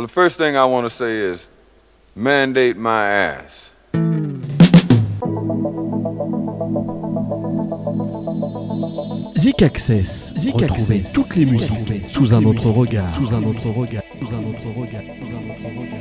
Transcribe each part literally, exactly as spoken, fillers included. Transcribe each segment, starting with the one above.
Well, the first thing I want to say is, mandate my ass. Zik Access, Zik Retrouvez Access, toutes les Zik musiques Access, sous un autre regard, sous un autre regard, sous un autre regard, sous un autre regard.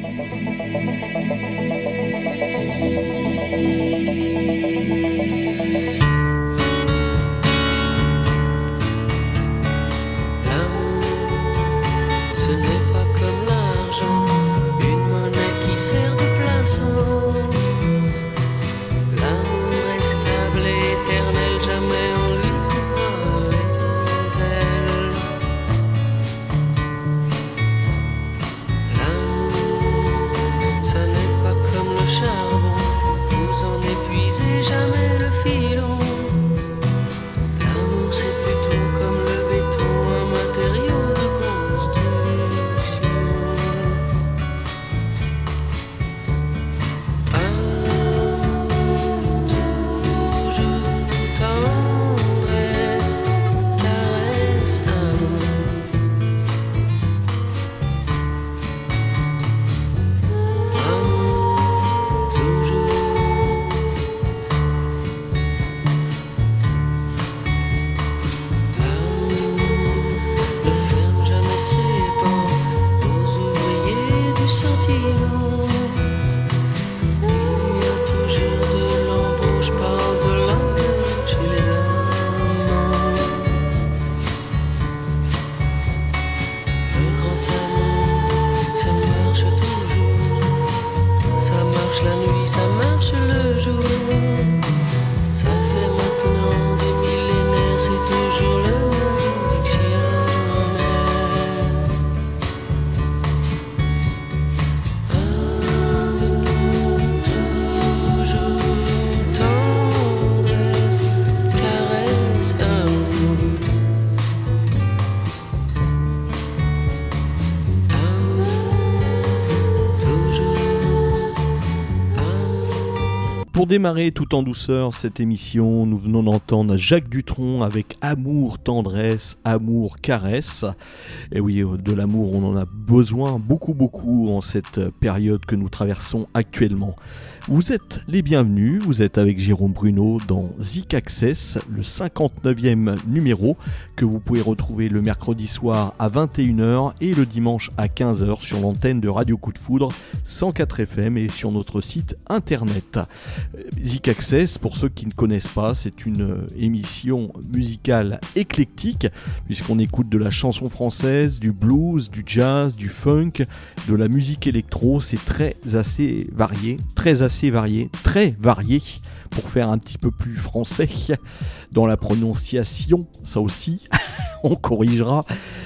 Pour démarrer tout en douceur cette émission, nous venons d'entendre Jacques Dutronc avec Amour, tendresse, amour, caresse. Et oui, de l'amour, on en a besoin beaucoup, beaucoup en cette période que nous traversons actuellement. Vous êtes les bienvenus, vous êtes avec Jérôme Bruno dans Zik Access, le cinquante-neuvième numéro que vous pouvez retrouver le mercredi soir à vingt et une heures et le dimanche à quinze heures sur l'antenne de Radio Coup de Foudre cent quatre F M et sur notre site internet. Zik Access, pour ceux qui ne connaissent pas, c'est une émission musicale éclectique puisqu'on écoute de la chanson française, du blues, du jazz, du funk, de la musique électro. C'est très assez varié, très assez varié, très varié pour faire un petit peu plus français dans la prononciation, ça aussi, on corrigera.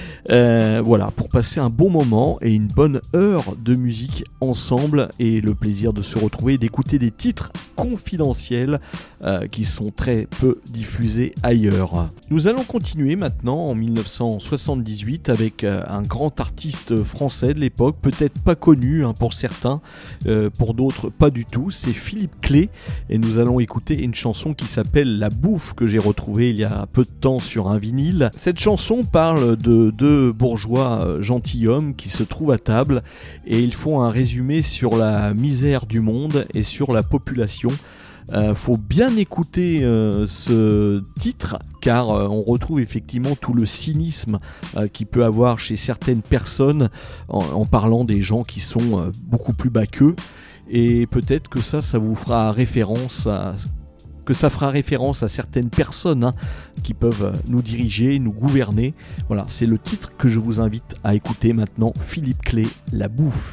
Euh, voilà, pour passer un bon moment et une bonne heure de musique ensemble et le plaisir de se retrouver et d'écouter des titres confidentiels euh, qui sont très peu diffusés ailleurs. Nous allons continuer maintenant en dix-neuf cent soixante-dix-huit avec euh, un grand artiste français de l'époque, peut-être pas connu hein, pour certains, euh, pour d'autres pas du tout, c'est Philippe Clay et nous allons écouter une chanson qui s'appelle La Bouffe que j'ai retrouvée il y a peu de temps sur un vinyle. Cette chanson parle de deux bourgeois gentilshommes qui se trouvent à table et ils font un résumé sur la misère du monde et sur la population. Euh, faut bien écouter euh, ce titre car euh, on retrouve effectivement tout le cynisme euh, qu'il peut avoir chez certaines personnes en, en parlant des gens qui sont euh, beaucoup plus bas qu'eux et peut-être que ça, ça vous fera référence à que ça fera référence à certaines personnes hein, qui peuvent nous diriger, nous gouverner. Voilà, c'est le titre que je vous invite à écouter maintenant. Philippe Clay, La Bouffe.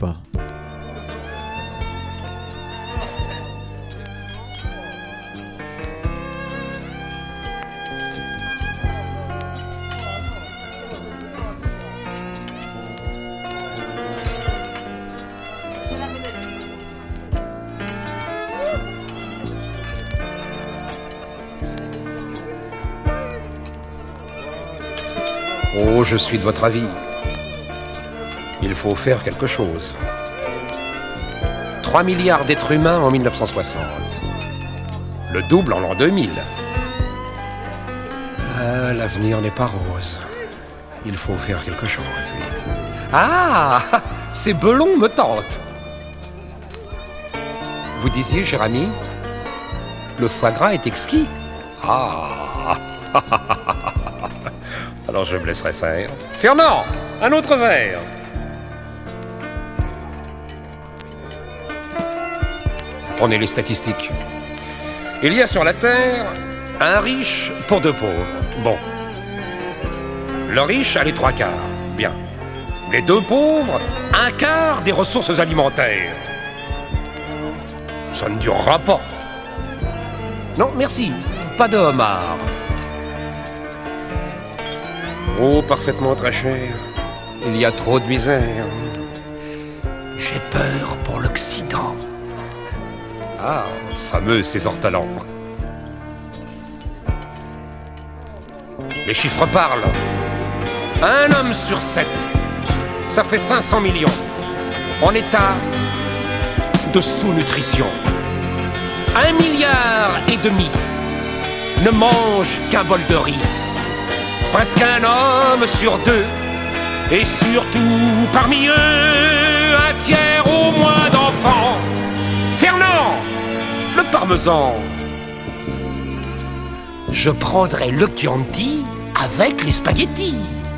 Oh, je suis de votre avis. Il faut faire quelque chose. trois milliards d'êtres humains en dix-neuf cent soixante. Le double en l'an deux mille. Ah, l'avenir n'est pas rose. Il faut faire quelque chose, oui. Ah, ces belons me tentent. Vous disiez, cher ami, le foie gras est exquis. Ah. Alors je me laisserai faire. Fernand, un autre verre. Prenez les statistiques. Il y a sur la Terre un riche pour deux pauvres. Bon. Le riche a les trois quarts. Bien. Les deux pauvres, un quart des ressources alimentaires. Ça ne durera pas. Non, merci. Pas de homard. Oh, parfaitement très cher. Il y a trop de misère. J'ai peur pour l'Occident. Ah, fameux César Talent. Les chiffres parlent. Un homme sur sept, ça fait cinq cents millions, en état de sous-nutrition. Un milliard et demi ne mange qu'un bol de riz. Presque un homme sur deux, et surtout parmi eux, un tiers au moins d'enfants. Fernand, le parmesan. Je prendrai le Chianti avec les spaghettis.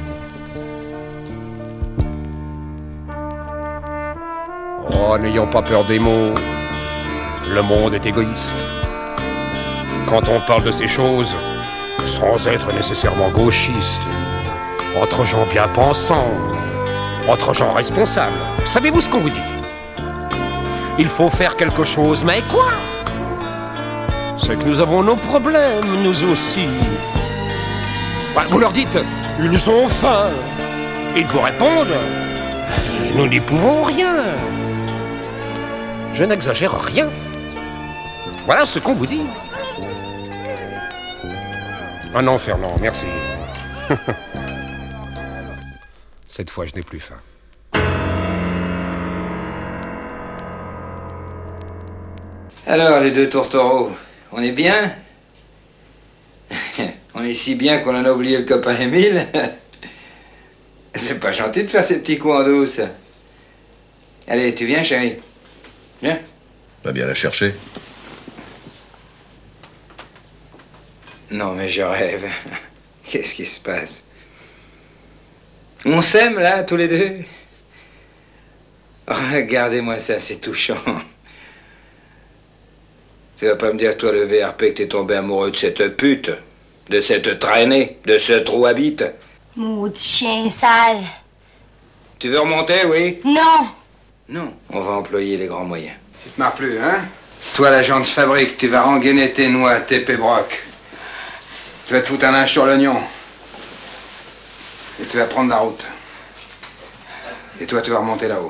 Oh, n'ayons pas peur des mots. Le monde est égoïste. Quand on parle de ces choses, sans être nécessairement gauchiste, entre gens bien pensants, entre gens responsables, savez-vous ce qu'on vous dit? Il faut faire quelque chose, mais quoi? C'est que nous avons nos problèmes, nous aussi. Vous leur dites, ils ont faim. Ils vous répondent, nous n'y pouvons rien. Je n'exagère rien. Voilà ce qu'on vous dit. Ah non, Fernand, merci. Cette fois, je n'ai plus faim. Alors, les deux tourtereaux, on est bien? On est si bien qu'on en a oublié le copain Émile. C'est pas gentil de faire ces petits coups en douce. Allez, tu viens, chérie? Viens. On va bien la chercher. Non, mais je rêve. Qu'est-ce qui se passe? On s'aime, là, tous les deux? Regardez-moi ça, c'est touchant. Tu vas pas me dire, toi, le V R P, que t'es tombé amoureux de cette pute, de cette traînée, de ce trou à bite? Maudit chien sale. Tu veux remonter, oui? Non. Non, on va employer les grands moyens. Tu te marres plus, hein? Toi, l'agent de fabrique, tu vas rengainer tes noix, tes pébrocs. Tu vas te foutre un linge sur l'oignon. Et tu vas prendre la route. Et toi, tu vas remonter là-haut.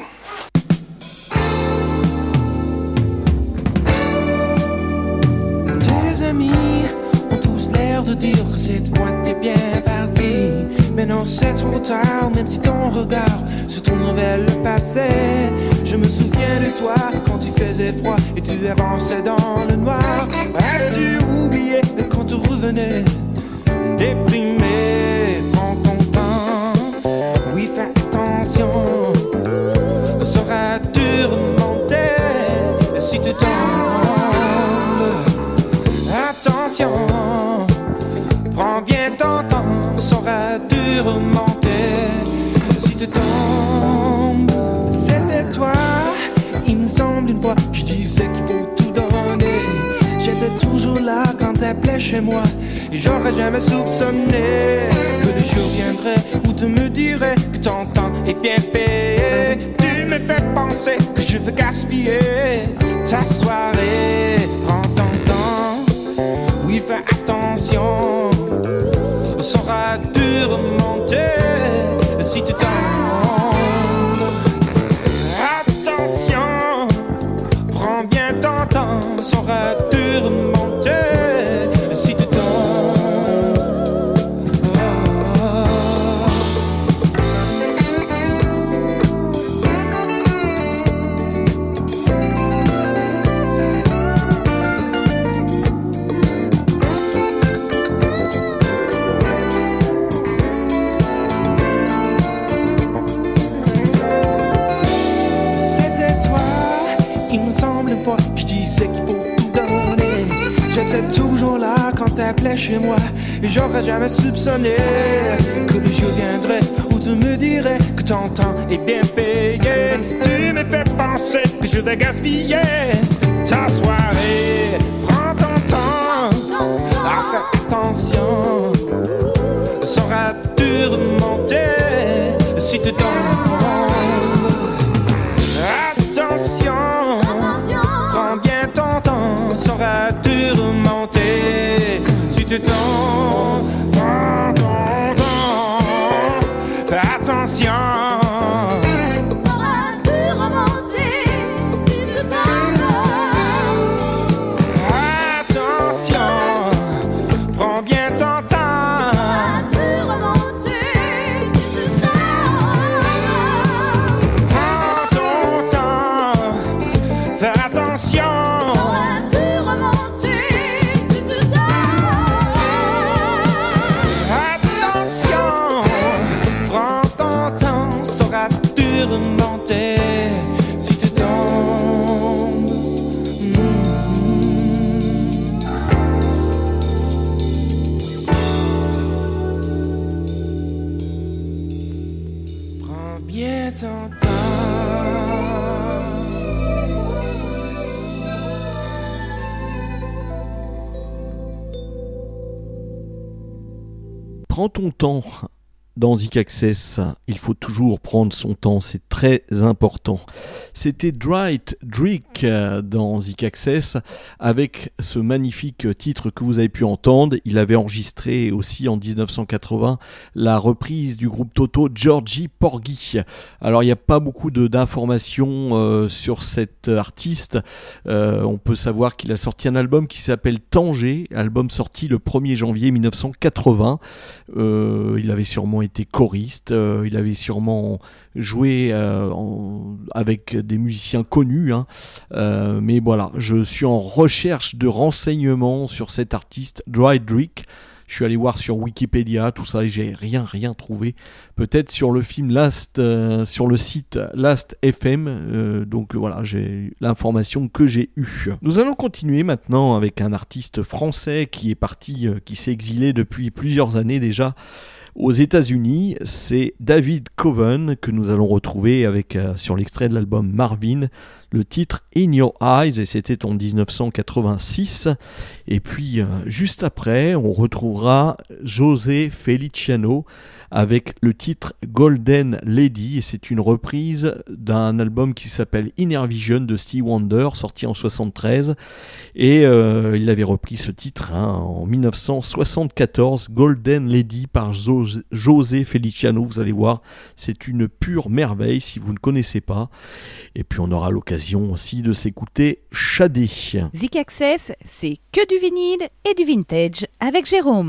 Tes amis ont tous l'air de dire que cette fois t'es bien parti. Mais non, c'est trop tard, même si ton regard se tourne vers le passé. Je me souviens de toi quand il faisait froid et tu avançais dans le noir. As-tu oublié quand tu revenais déprimé? Prends ton temps, oui, fais attention. Sauras-tu remonter si tu tombes? Attention, prends bien ton temps. Sauras-tu remonter si tu tombes? C'était toi, il me semble une fois, je disais qu'il faut tout donner. J'étais toujours là quand t'appelais chez moi. Et j'aurais jamais soupçonné que le jour viendrait où tu me dirais que ton temps est bien payé. Tu me fais penser que je veux gaspiller ta soirée. Prends ton temps, oui, fais attention. Sauras-tu remonter si tu tombes? Attention, prends bien ton temps. Sauras-tu remonter si tu tombes? t'appelais chez moi. Et j'aurais jamais soupçonné que le jour viendrait où tu me dirais que ton temps est bien payé. Tu me fais penser que je vais gaspiller ta soirée. Prends ton temps à faire attention. Sauras-tu remonter si tu tombes? Attention, prends bien ton temps. Sauras-tu remonter si tu tombes? Prends ton temps, fais attention. Prends ton temps. Dans Zik Access, il faut toujours prendre son temps, c'est très important. C'était Dwight Drake dans Zik Access avec ce magnifique titre que vous avez pu entendre. Il avait enregistré aussi en dix-neuf cent quatre-vingts la reprise du groupe Toto, Georgie Porgy. Alors il n'y a pas beaucoup de, d'informations euh, sur cet artiste. Euh, on peut savoir qu'il a sorti un album qui s'appelle Tanger, album sorti le premier janvier mille neuf cent quatre-vingts. Euh, il avait sûrement été choriste, euh, il avait sûrement joué euh, en, avec des musiciens connus, hein. euh, mais voilà, je suis en recherche de renseignements sur cet artiste, Dwight Drake. Je suis allé voir sur Wikipédia, tout ça, et j'ai rien, rien trouvé. Peut-être sur le film Last, euh, sur le site Last F M. Euh, donc voilà, j'ai l'information que j'ai eue. Nous allons continuer maintenant avec un artiste français qui est parti, euh, qui s'est exilé depuis plusieurs années déjà aux États-Unis. C'est David Coven que nous allons retrouver avec euh, sur l'extrait de l'album Marvin, le titre In Your Eyes, et c'était en dix-neuf cent quatre-vingt-six. Et puis euh, juste après, on retrouvera José Feliciano avec le titre Golden Lady, et c'est une reprise d'un album qui s'appelle Inner Vision de Stevie Wonder, sorti en soixante-treize, et euh, il avait repris ce titre hein, en dix-neuf cent soixante-quatorze, Golden Lady par Jo- José Feliciano. Vous allez voir, c'est une pure merveille si vous ne connaissez pas, et puis on aura l'occasion aussi de s'écouter Shadé. Zik Access, c'est que du vinyle et du vintage avec Jérôme.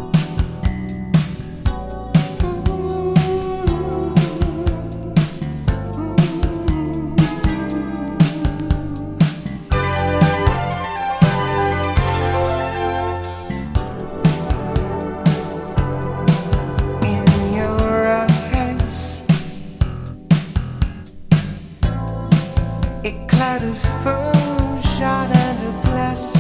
De feu, jardin de glace,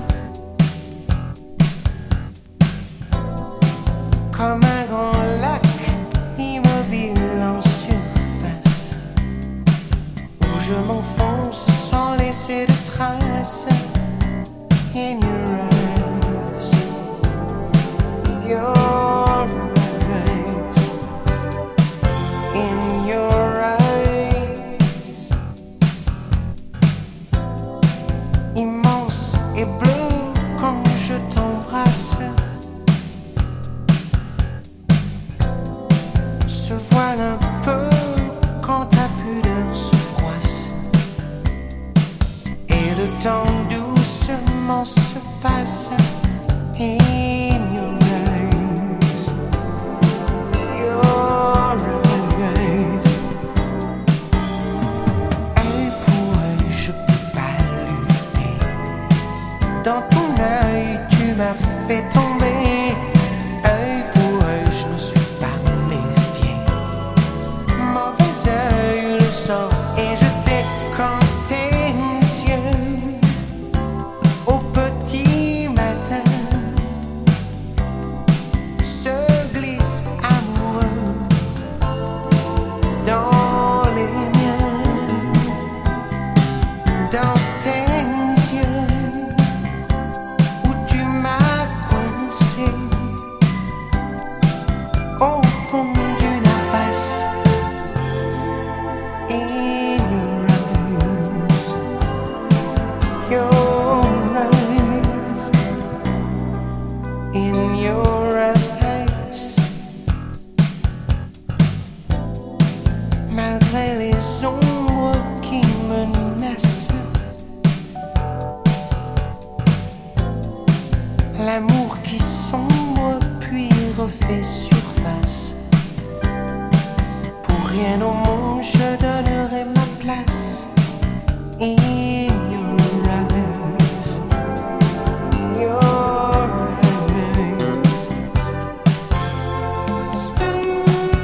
comme un grand lac immobile en surface, où je m'enfonce sans laisser de traces. In your eyes, your eyes, in your eyes. Immense et bleu quand je t'embrasse, surface. Pour rien au monde, je donnerai ma place. In your eyes, your eyes, Spain.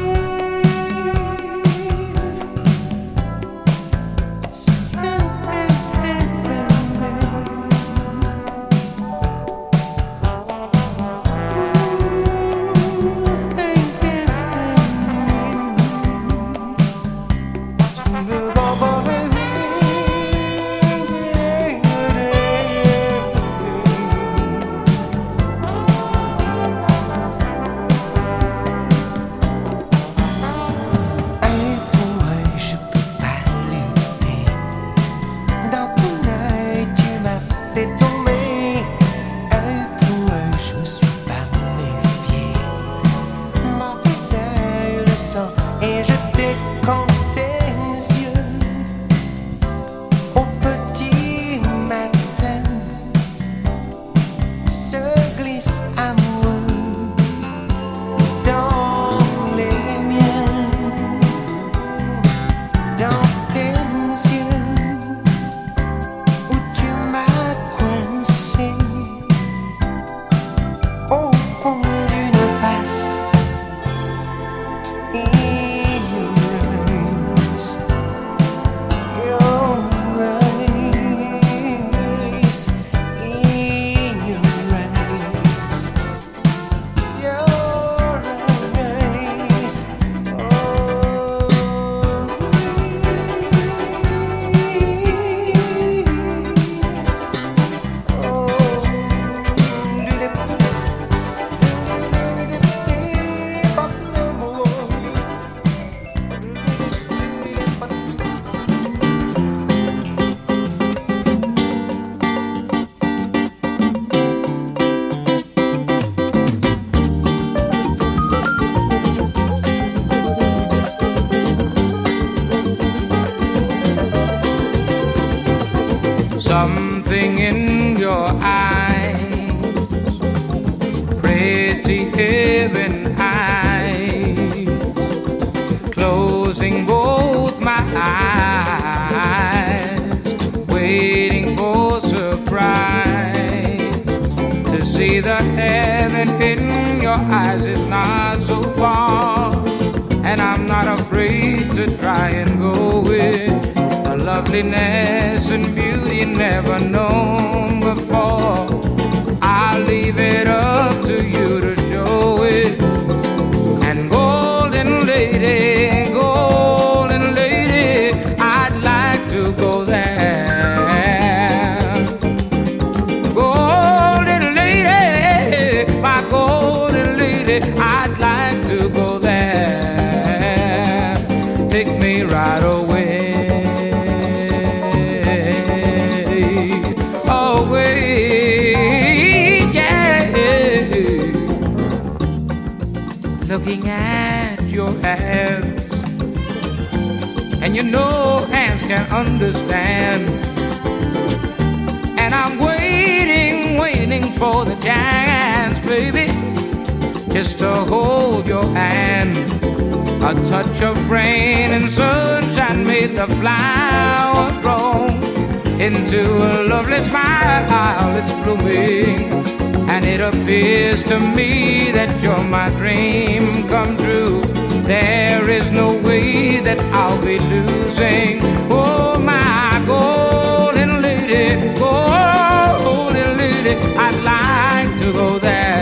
Something in your eyes, pretty heaven eyes, closing both my eyes, waiting for surprise. To see the heaven in your eyes is not so far, and I'm not afraid to try and go with a loveliness and beauty never known before. I'll leave it up to you to show it. And golden lady, golden lady, I'd like to go there. Golden lady, my golden lady, I'd like to go there. Take me right away. Looking at your hands, and you know hands can understand. And I'm waiting, waiting for the chance, baby, just to hold your hand. A touch of rain and sunshine made the flower grow into a lovely smile. It's blooming, and it appears to me that you're my dream come true. There is no way that I'll be losing. Oh, my golden lady, golden lady, I'd like to go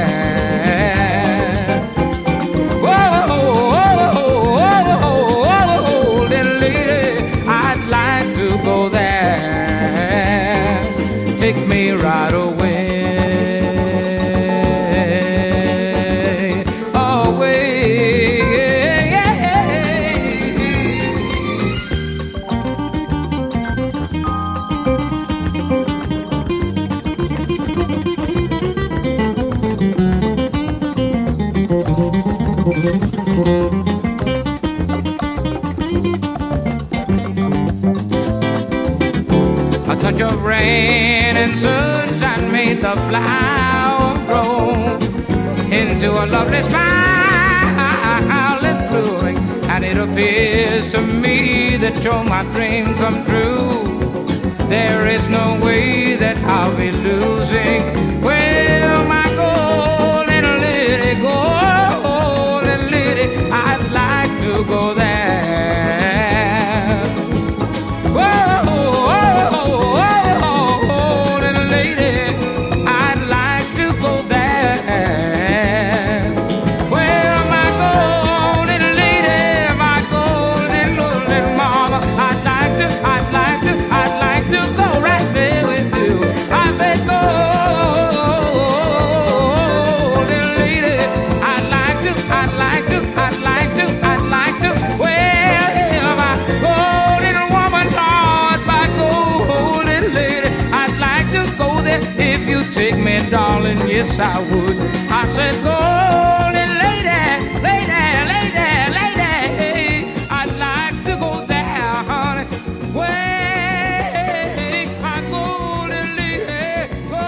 there. Whoa, oh, oh, oh, golden lady, I'd like to go there. Take me right away. A touch of rain and sunshine made the flower grow into a lovely smile. says to me that you're my dream come true. There is no way that I'll be losing. Well, my golden lady, golden lady, I'd like to go there. Whoa, oh, oh, oh, golden lady, I'd like to go there. Well, my golden lady, my golden, golden mama, I'd like to, I'd like to, I'd like to go right there with you. I said, golden lady, I'd like to, I'd like to, I'd like to, I'd like to. Well, my golden woman, Lord, my golden lady, I'd like to go there if you take me, darling. Yes, I would. I said, golden lady, lady, lady, lady, I'd like to go there, honey. Well, my golden lady,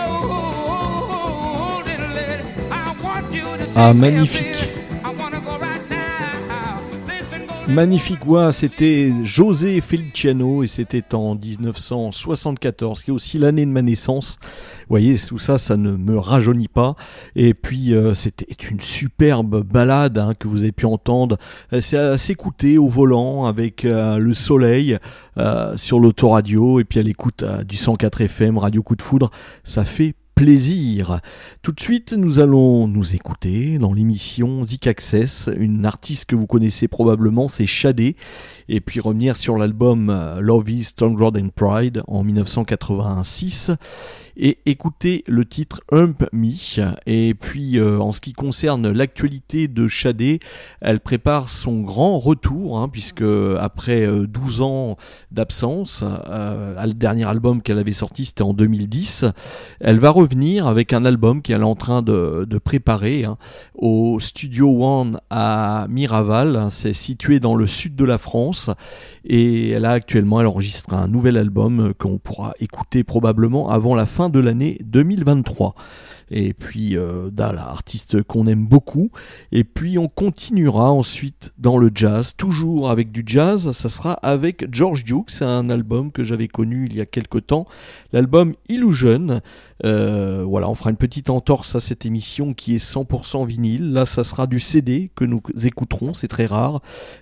golden lady, I want you to take Ah, me, magnifique. baby. I wanna go right now. Listen, golden Magnifique voix, c'était José Feliciano et c'était en dix-neuf cent soixante-quatorze, qui est aussi l'année de ma naissance. Vous voyez, tout ça, ça ne me rajeunit pas. Et puis, euh, c'était une superbe balade hein, que vous avez pu entendre. Euh, C'est à s'écouter au volant avec euh, le soleil euh, sur l'autoradio et puis à l'écoute euh, du cent quatre F M, Radio Coup de Foudre. Ça fait plaisir. Tout de suite, nous allons nous écouter dans l'émission Zik Access, une artiste que vous connaissez probablement, c'est Shadé, et puis revenir sur l'album euh, Love is Stronger Than Pride en dix-neuf cent quatre-vingt-six et écouter le titre Hump Me. Et puis euh, en ce qui concerne l'actualité de Shadé, elle prépare son grand retour hein, puisque après euh, douze ans d'absence, euh, le dernier album qu'elle avait sorti c'était en deux mille dix, elle va revenir avec un album qu'elle est en train de, de préparer hein, au Studio One à Miraval, hein, c'est situé dans le sud de la France et elle a actuellement elle enregistre un nouvel album qu'on pourra écouter probablement avant la fin de l'année deux mille vingt-trois. Et puis euh, Dala, artiste qu'on aime beaucoup. Et puis on continuera ensuite dans le jazz, toujours avec du jazz. Ça sera avec George Duke. C'est un album que j'avais connu il y a quelque temps, l'album Illusion. Euh, voilà, on fera une petite entorse à cette émission qui est cent pour cent vinyle. Là, ça sera du C D que nous écouterons, c'est très rare.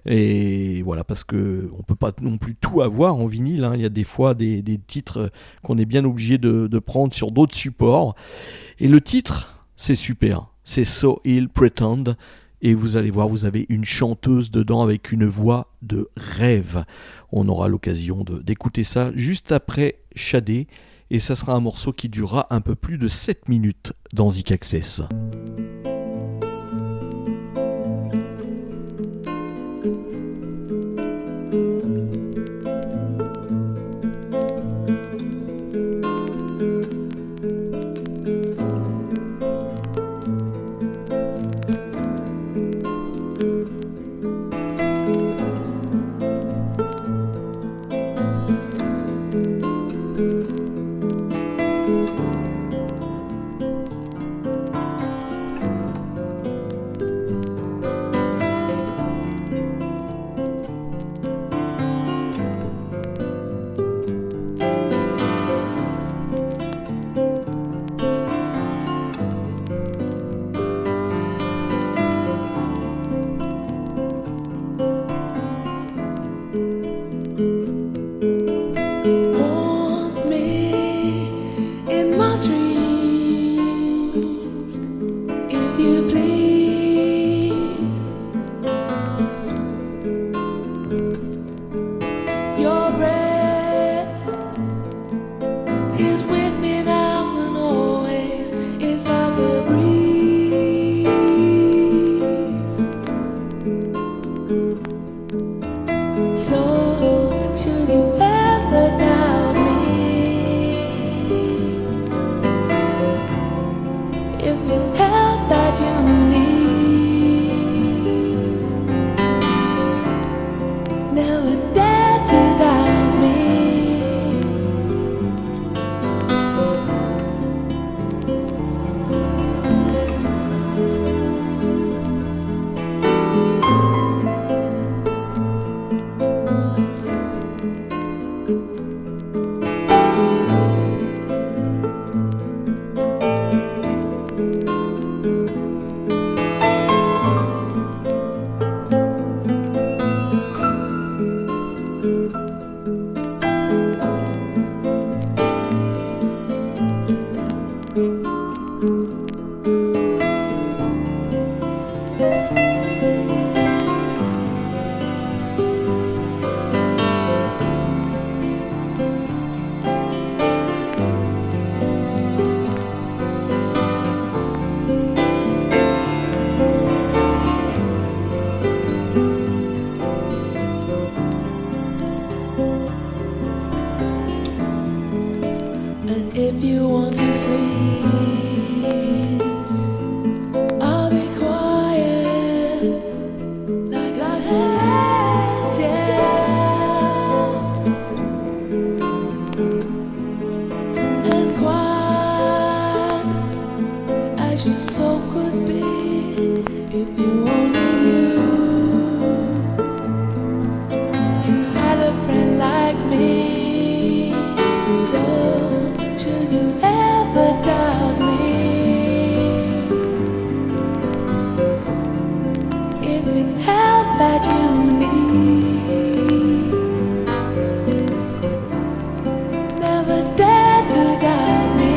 Et voilà, parce que on peut pas non plus tout avoir en vinyle. Hein. Il y a des fois des, des titres qu'on est bien obligé de, de prendre sur d'autres supports. Et le titre, c'est super. C'est So He'll Pretend. Et vous allez voir, vous avez une chanteuse dedans avec une voix de rêve. On aura l'occasion de, d'écouter ça juste après Shadé. Et ça sera un morceau qui durera un peu plus de sept minutes dans Zik Access. that you need. Never dare to doubt me.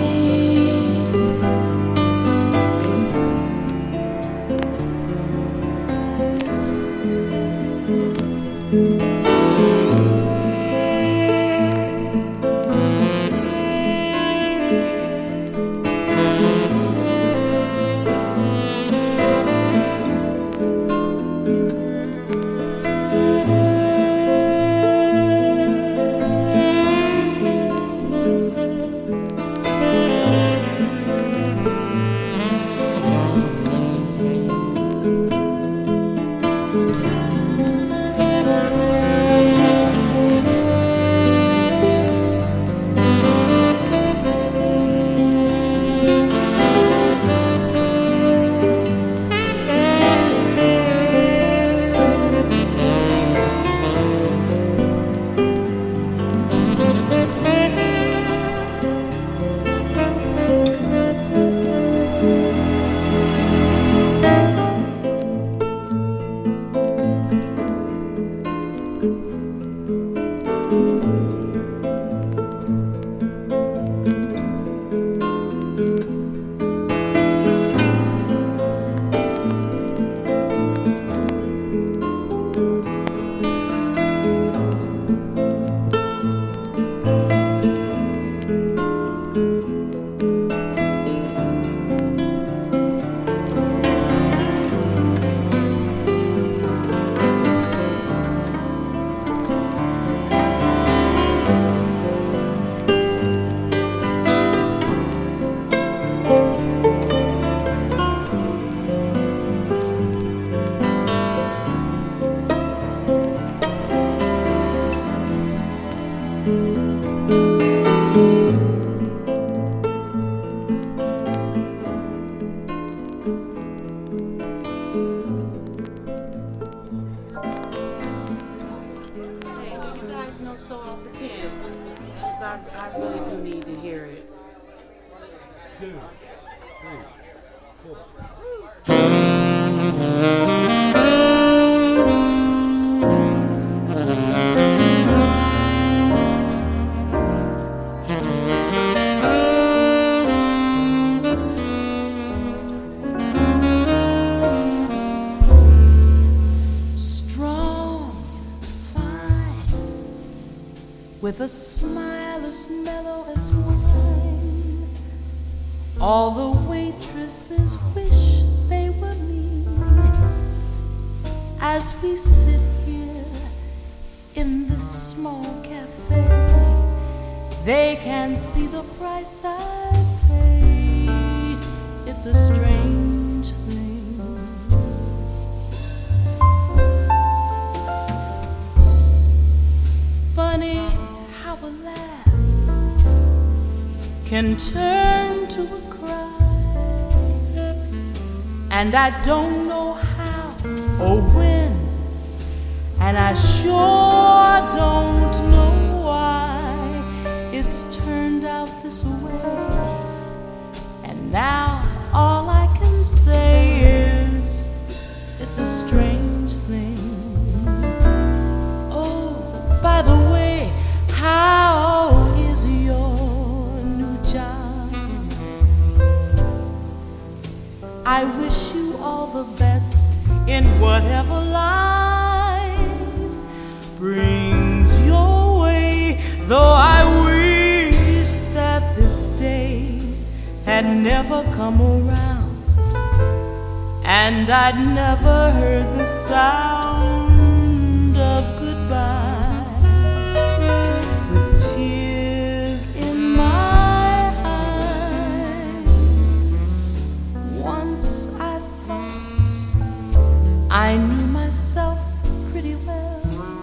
With a smile as mellow as wine, all the waitresses wish they were me. As we sit here in this small cafe, they can see the price I paid. It's a strange thing, funny how a laugh can turn to a cry, and I don't know how or when, and I sure don't know why it's turned out this way. And now all I can say is it's a strange thing. Oh, by the way, how is your new job? I wish you all the best in whatever life brings your way, though I wish that this day had never come around, and I'd never heard the sound of goodbye. I knew myself pretty well,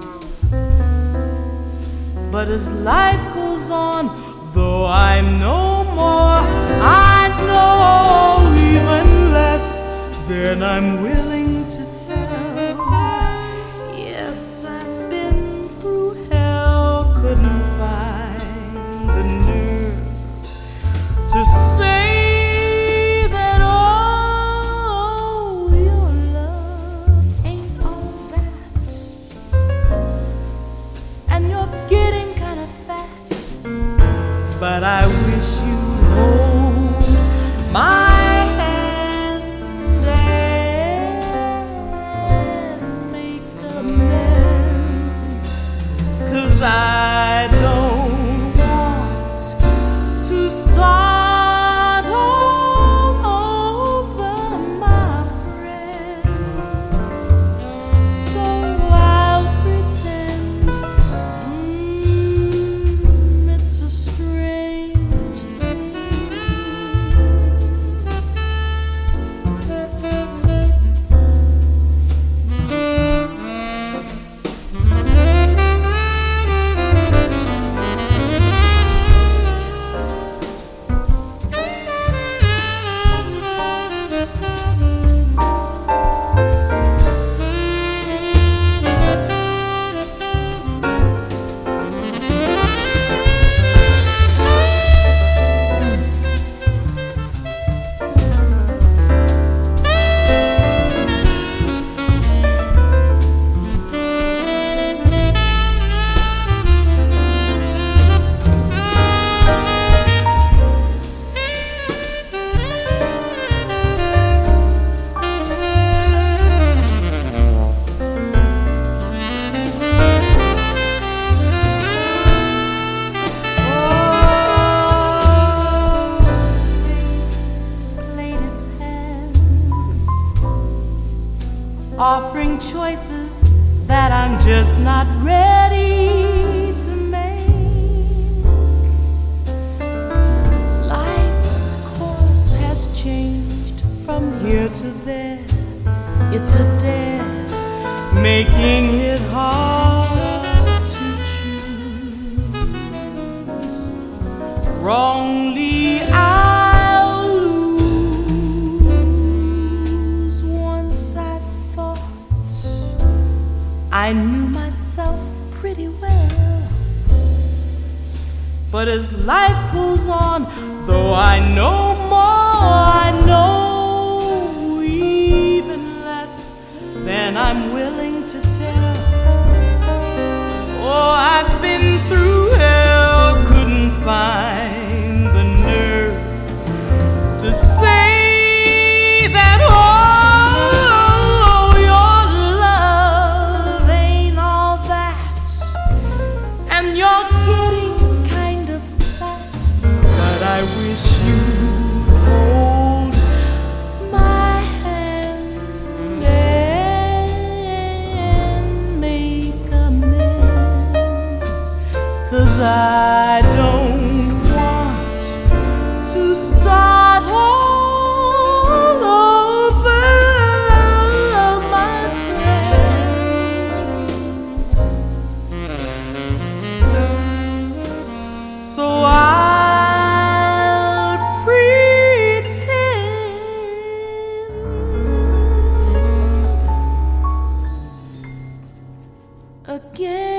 but as life goes on, though I'm no more, I know even less than I'm willing to tell. Yes, I've been through hell, couldn't find the nerve to say that all your love ain't all offering choices that I'm just not ready to make. Life's course has changed from here to there. It's a dare, making it hard to choose. Wrongly I'll lose. Once I thought I knew myself pretty well, but as life goes on, though I know more, I know then I'm willing to tell. Oh, I've been through hell, couldn't find the nerve to say that, oh, your love ain't all that, and you're getting kind of fat, but I wish you'd hold my hand. Cause I don't want to start all over, my friend. So I'll pretend again.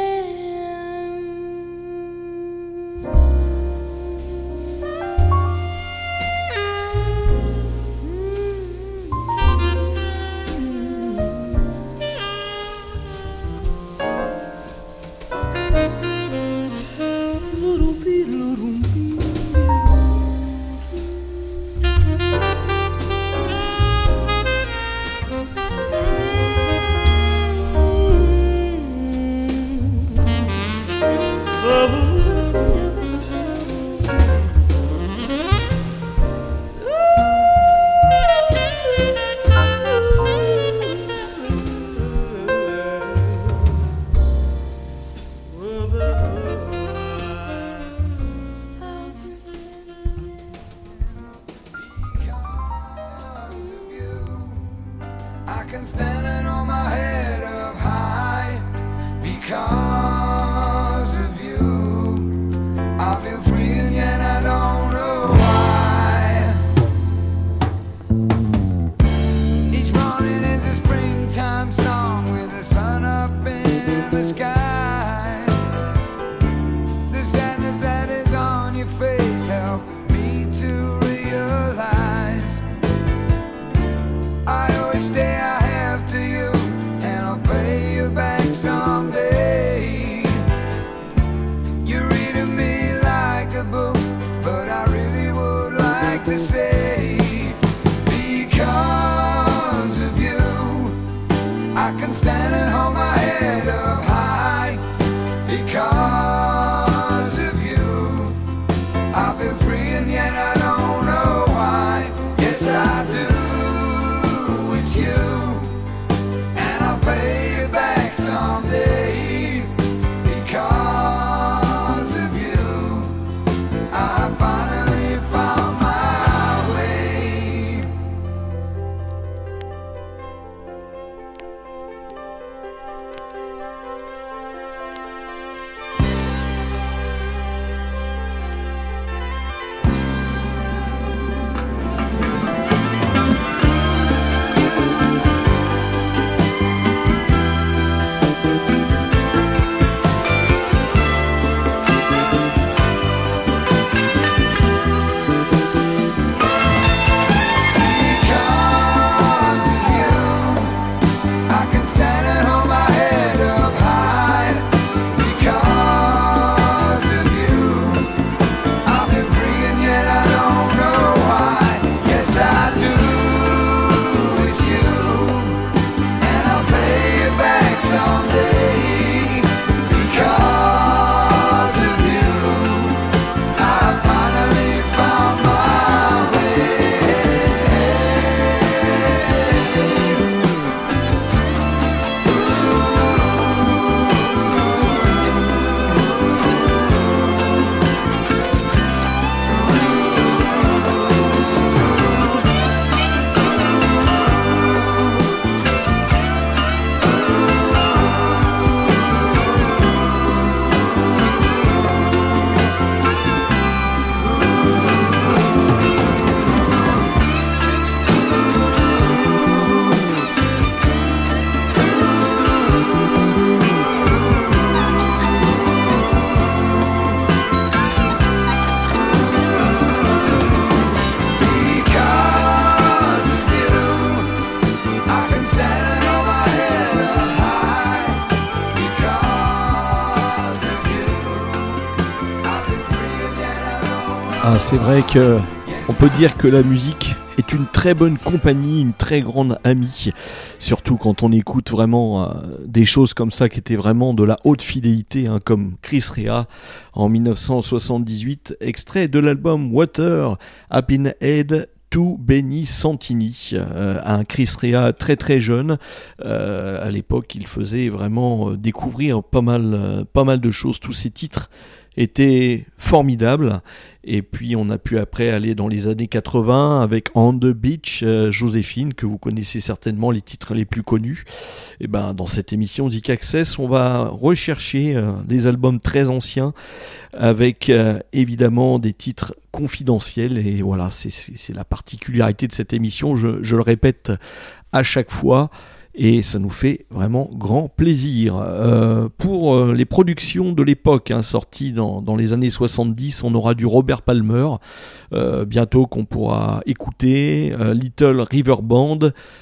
Ah, c'est vrai que on peut dire que la musique est une très bonne compagnie, une très grande amie, surtout quand on écoute vraiment euh, des choses comme ça qui étaient vraiment de la haute fidélité, hein, comme Chris Rea en dix-neuf cent soixante-dix-huit, extrait de l'album Water, Up in Head to Benny Santini, euh, un Chris Rea très très jeune. Euh, à l'époque, il faisait vraiment découvrir pas mal, euh, pas mal de choses. Tous ses titres étaient formidables. Et puis on a pu après aller dans les années quatre-vingts avec On the Beach, euh, Joséphine, que vous connaissez certainement, les titres les plus connus. Et ben dans cette émission Zik Access, on va rechercher euh, des albums très anciens avec euh, évidemment des titres confidentiels. Et voilà, c'est, c'est, c'est la particularité de cette émission, je, je le répète à chaque fois. Et ça nous fait vraiment grand plaisir. Euh, pour euh, les productions de l'époque, hein, sorties dans, dans les années soixante-dix, on aura du Robert Palmer, euh, bientôt qu'on pourra écouter, euh, Little River Band,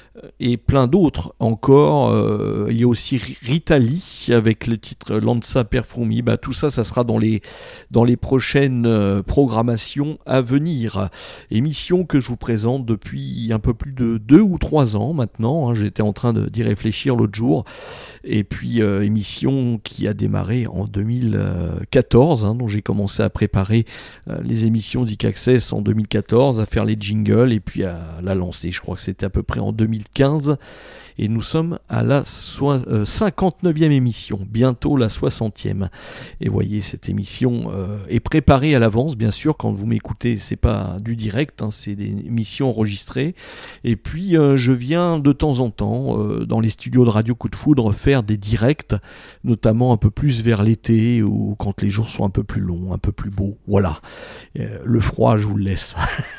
et plein d'autres encore. Euh, il y a aussi Rita Lee avec le titre Lanza Perfumi. Bah, tout ça, ça sera dans les, dans les prochaines euh, programmations à venir. Émission que je vous présente depuis un peu plus de deux ou trois ans maintenant. Hein, j'étais en train de, d'y réfléchir l'autre jour. Et puis, euh, émission qui a démarré en deux mille quatorze. Hein, dont j'ai commencé à préparer euh, les émissions Zik Access en deux mille quatorze, à faire les jingles et puis à la lancer. Je crois que c'était à peu près en deux mille quinze et nous sommes à la so- euh, cinquante-neuvième émission, bientôt la soixantième. Et voyez, cette émission euh, est préparée à l'avance, bien sûr. Quand vous m'écoutez, c'est pas du direct, hein, c'est des émissions enregistrées. Et puis euh, je viens de temps en temps euh, dans les studios de Radio Coup de Foudre faire des directs, notamment un peu plus vers l'été ou quand les jours sont un peu plus longs, un peu plus beaux. Voilà, euh, le froid, je vous le laisse.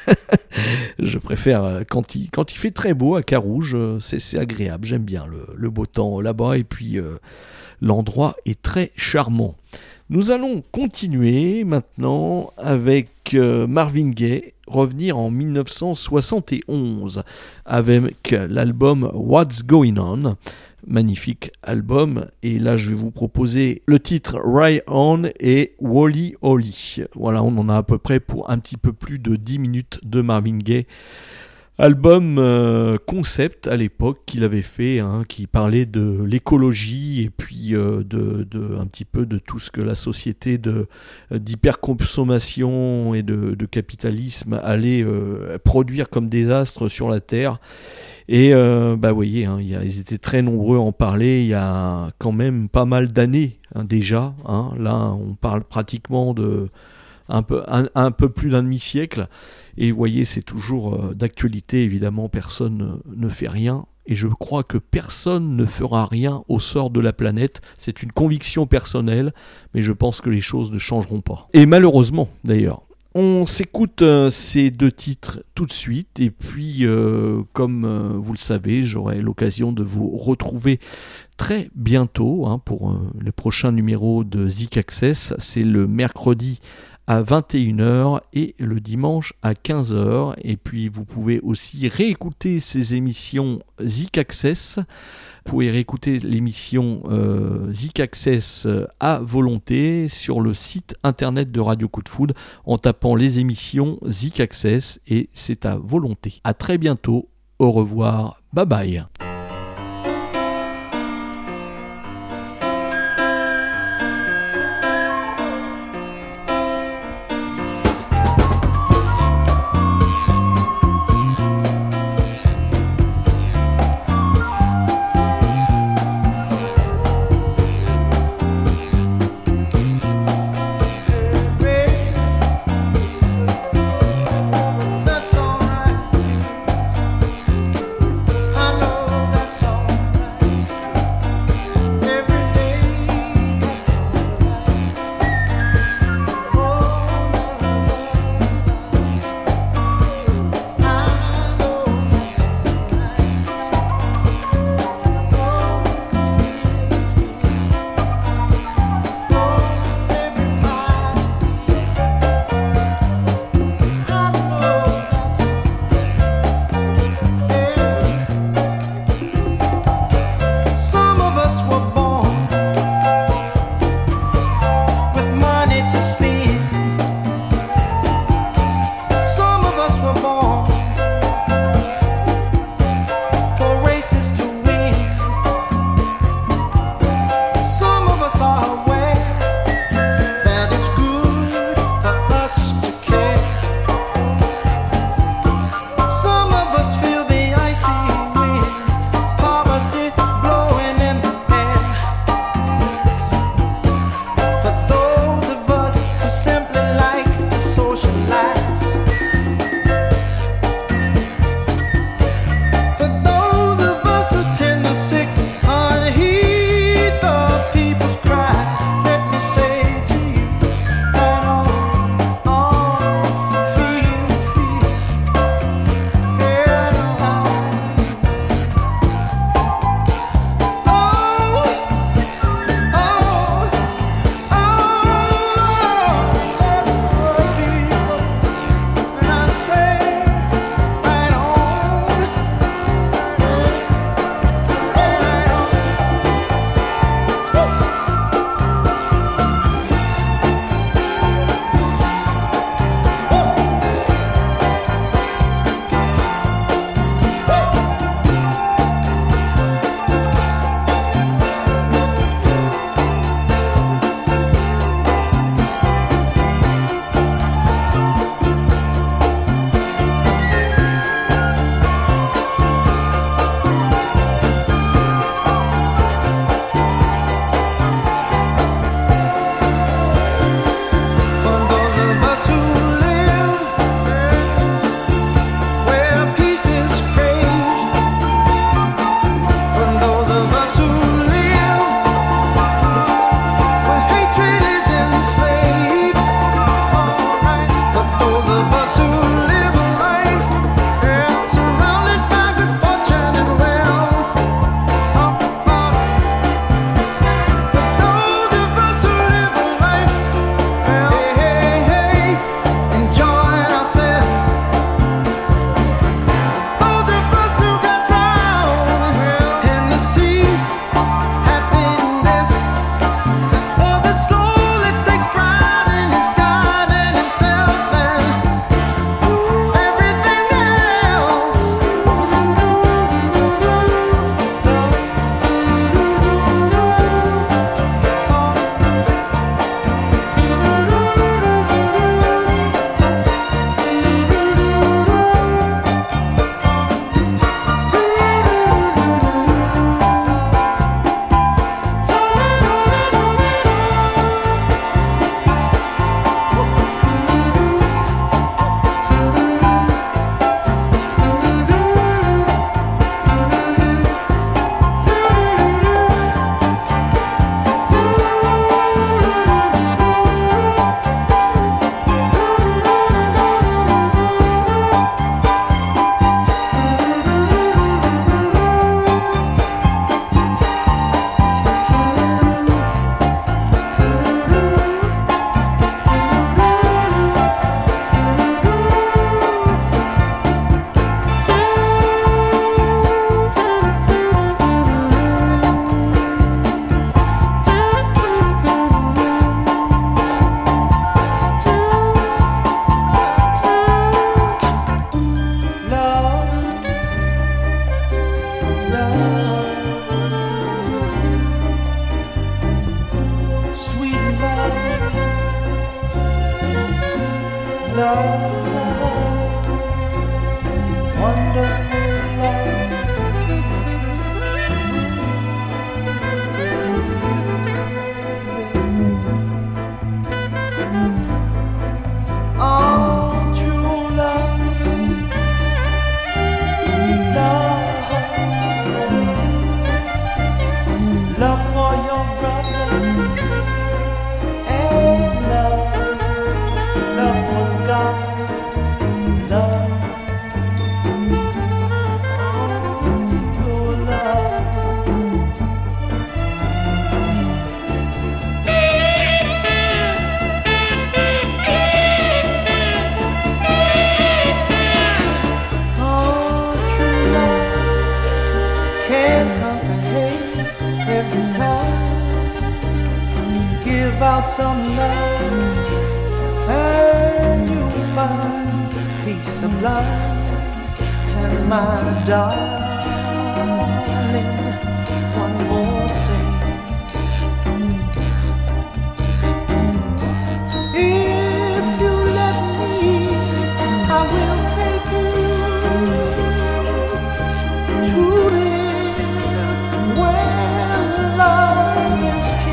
Je préfère euh, quand il quand il fait très beau à Carouge, euh, c'est, c'est agréable. J'aime bien le, le beau temps là-bas et puis euh, l'endroit est très charmant. Nous allons continuer maintenant avec euh, Marvin Gaye, revenir en dix-neuf cent soixante et onze avec l'album What's Going On. Magnifique album, et là je vais vous proposer le titre Ride On et Wally Holly. Voilà, on en a à peu près pour un petit peu plus de dix minutes de Marvin Gaye. Album euh, concept à l'époque qu'il avait fait, hein, qui parlait de l'écologie et puis euh, de, de, un petit peu de tout ce que la société de, d'hyperconsommation et de, de capitalisme allait euh, produire comme désastre sur la Terre. Et euh, bah, vous voyez, hein, y a, ils étaient très nombreux à en parler il y a quand même pas mal d'années, hein, déjà. Hein. Là, on parle pratiquement de un peu, un, un peu plus d'un demi-siècle. Et vous voyez, c'est toujours euh, d'actualité, évidemment, personne ne, ne fait rien. Et je crois que personne ne fera rien au sort de la planète. C'est une conviction personnelle, mais je pense que les choses ne changeront pas. Et malheureusement, d'ailleurs. On s'écoute euh, ces deux titres tout de suite. Et puis, euh, comme euh, vous le savez, j'aurai l'occasion de vous retrouver très bientôt hein, pour euh, le prochain numéro de Zik Access. C'est le mercredi à vingt et une heures et le dimanche à quinze heures. Et puis vous pouvez aussi réécouter ces émissions Zik Access. Vous pouvez réécouter l'émission euh, Zik Access à volonté sur le site internet de Radio Coup de Foudre en tapant les émissions Zik Access, et c'est à volonté. À très bientôt, au revoir, bye bye. That's alright. I know Out some love and you'll find peace sublime. And my darling, one more thing. If you let me, I will take you to live where love is king.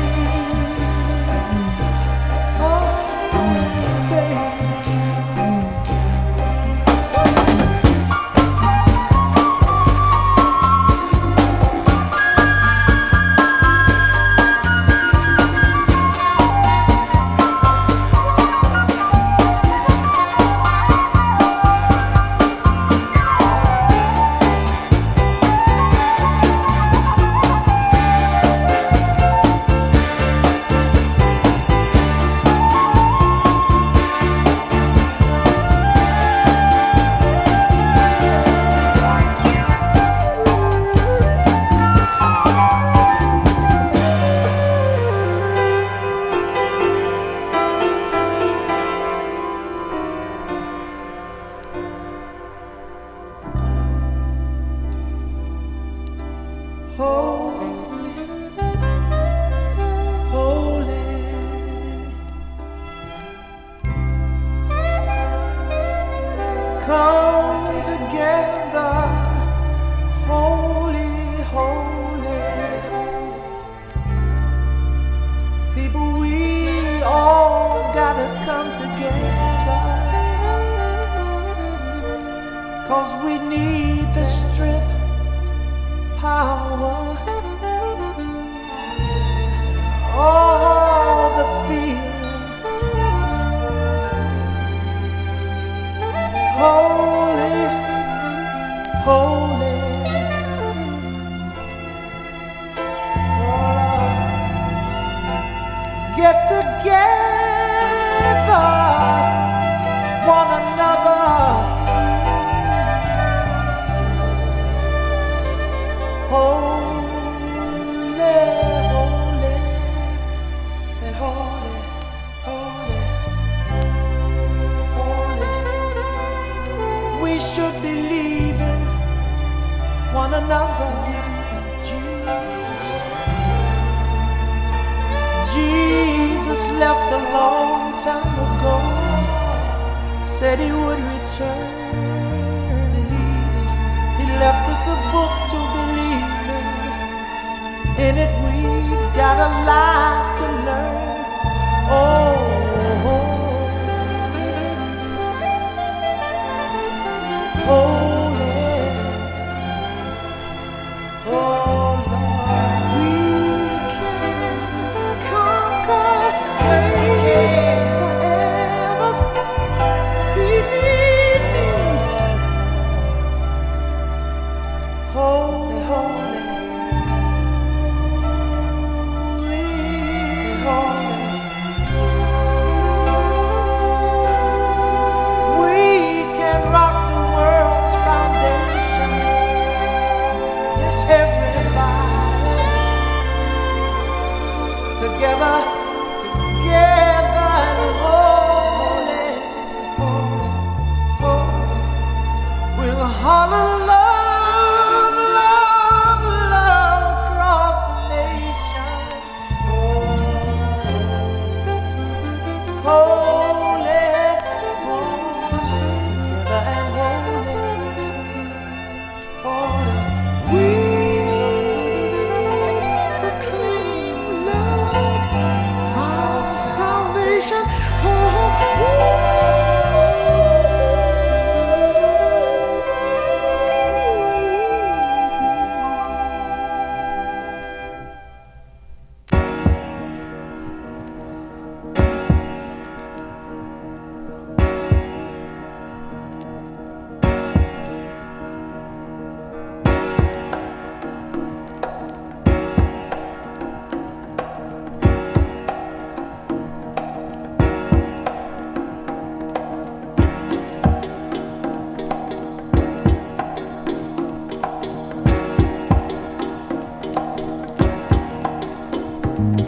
Holy, holy,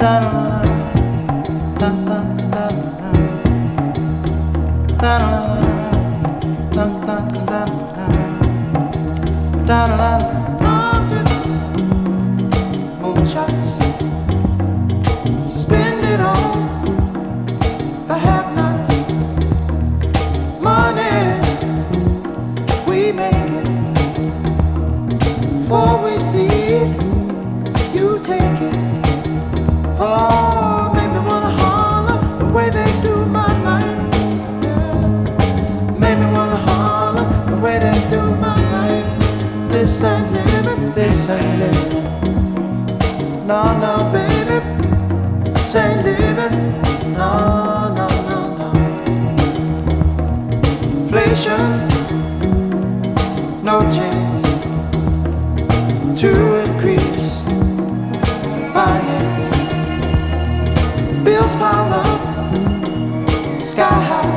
Moonshots, spend it on the have-nots. Money, we make it. Before we see it, you take it. Oh, make me wanna holler the way they do my life. Yeah. Make me wanna holler the way they do my life. This ain't living, this ain't living. No, no, baby, this ain't living. No, no, no, no. Inflation, no chance to increase finance. Bills pile up, sky high.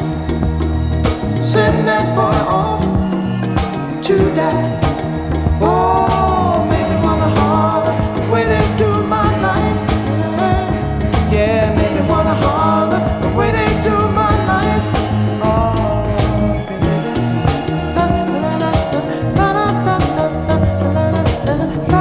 Send that boy off to die. Oh, make me wanna holler the way they do my life. Yeah, make me wanna holler the way they do my life. Oh, baby. La la la la la la la la la la la.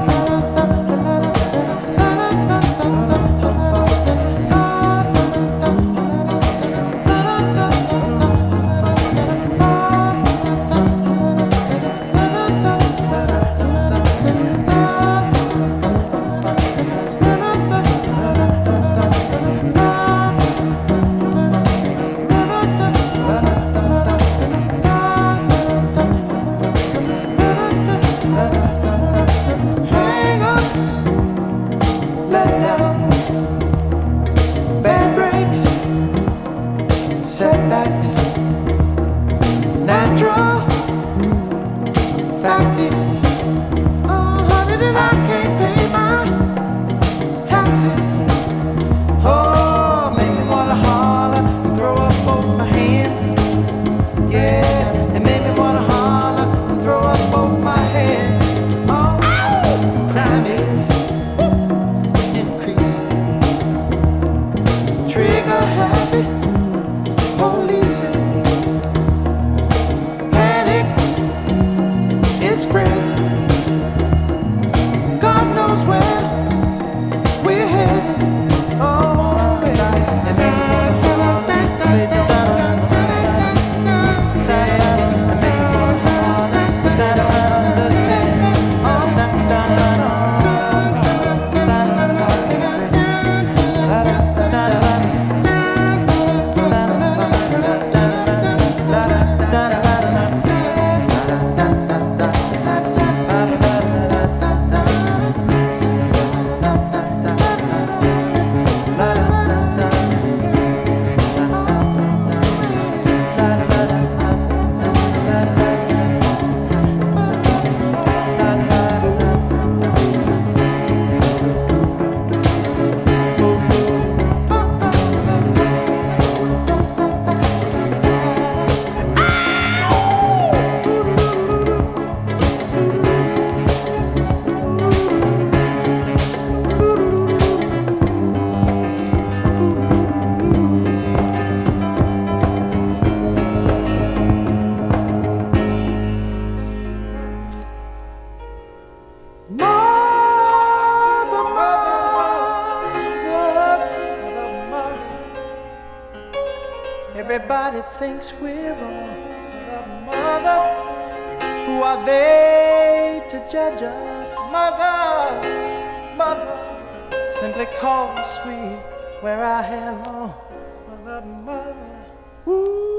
Everybody thinks we're wrong, but mother, who are they to judge us? Mother, mother, simply call me sweet where I hair long. Mother, mother, ooh.